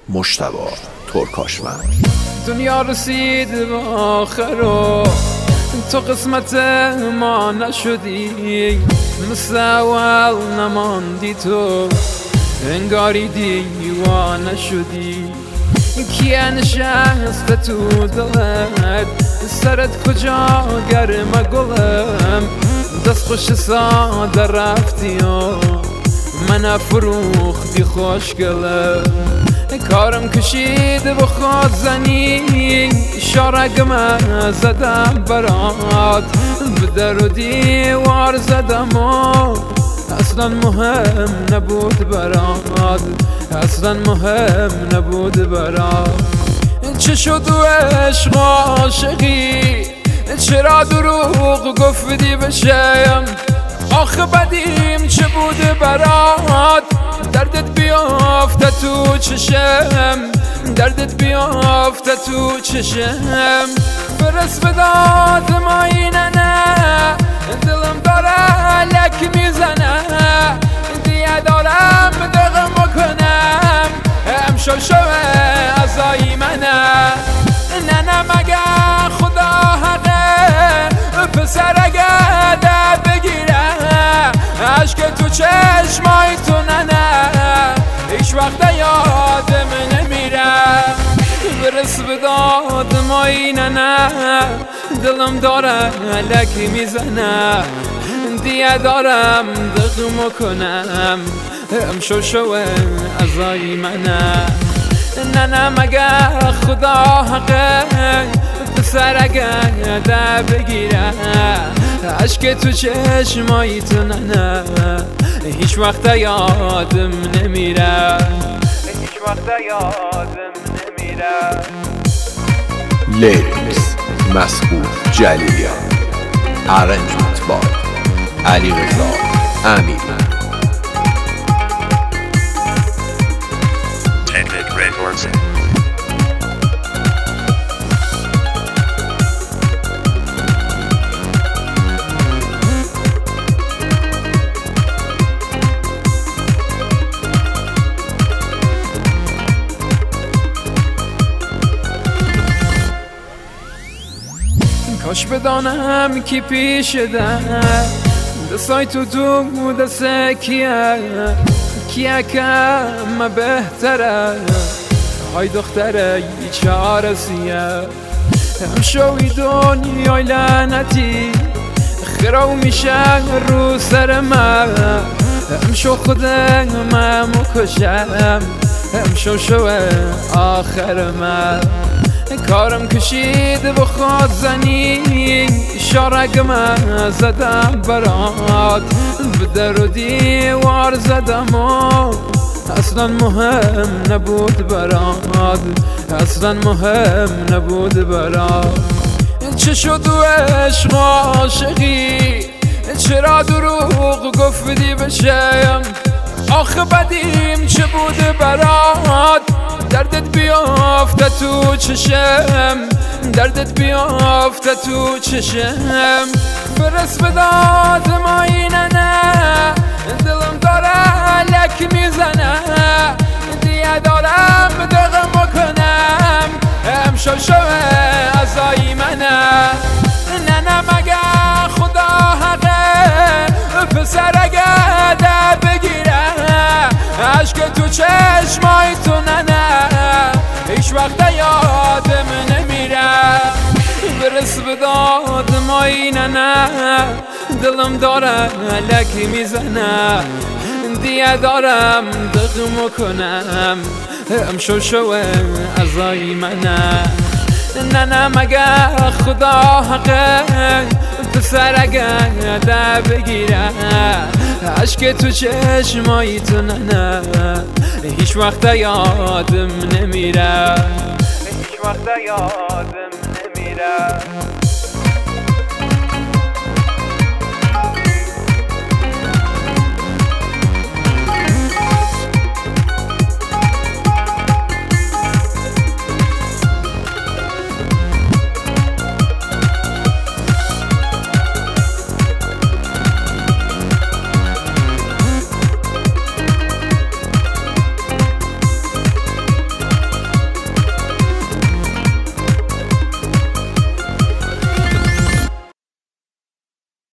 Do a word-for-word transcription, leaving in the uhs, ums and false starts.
مجتبی ترکاشمن. دنیا رسید به آخر و تو قسمت ما نشدی، مثل اول نماندی، تو انگاری دیوانه شدی. کیه نشسته تو دلت، سرت کجا گرمه گلم، دست خوش ساده رفتی و من فروختی خوشگلم. کارم کشید به خود زنی، شارگم زدم برات، به در و دیوار زدم و اصلا مهم نبود برات، اصلا مهم نبود برات. چه شد و عشق عاشقی، چرا دروغ گفتی بشم، آخه بدیم چه بود برات، دردت بیافته تو چشم، دردت بیافته تو چشم. برس به داد ما اینه نه، دلم داره لک میزنه، دیگه دارم دقم بکنم، امشو شوه ازایی منه. نه نه مگه خدا حقه، پسر اگه ده بگیره، عشق تو چشمای تو نه نه، هیچ وقت یادم نمیره. برس به داد ما اینه نه، دلم داره لکی میزنه، دیگه دارم دقم کنم، امشو شوه ازایی منه. نه نه مگه خدا حقه، پسر اگه ده بگیره، عشق تو چشمایی تو نه نه، هیچ وقت یادم نمیره، هیچ وقت یادم نمیره. لیریکس مسعود جلیلیان، ارنجمنت بای علیرضا امیر. کاش بدانم کی پیش ده، دستای تو تو دست کیه، کیه که ما بهتره، های دختره چه عرصیه. همشوی دنیای لعنتی خراو میشه رو سر من، همشو خودم من مکشم، همشو شوه آخر من. کارم کشید به خود زنی، شارگم زدم برات، به در و دیوار زدم و اصلا مهم نبود برات، اصلا مهم نبود برات. چه شد و عشق عاشقی، چرا دروغ گفتی بشم، آخه بدیم چه بود برات، دردت بیافته تو چشم، دردت بیافته تو چشم. برس به داد ما اینه نه، دلم داره لک میزنه، دیگه دارم دقم بکنم، امشو شوه ازایی منه. نه نه مگه خدا حقه، پسر اگه ده بگیره، عشق تو چشمای تو نه نه، هیچ وقت یادم نمیره. برس به داد ما اینه نه، دلم داره لکی میزنه، دیگه دارم دقم کنم، امشو شوه ازایی منه. نه نه مگه خدا حقه، پسر اگه ده بگیره، عشق تو چشمایی تو نه نه، هیچ وقت یادم نمیره، هیچ وقت یادم نمیره.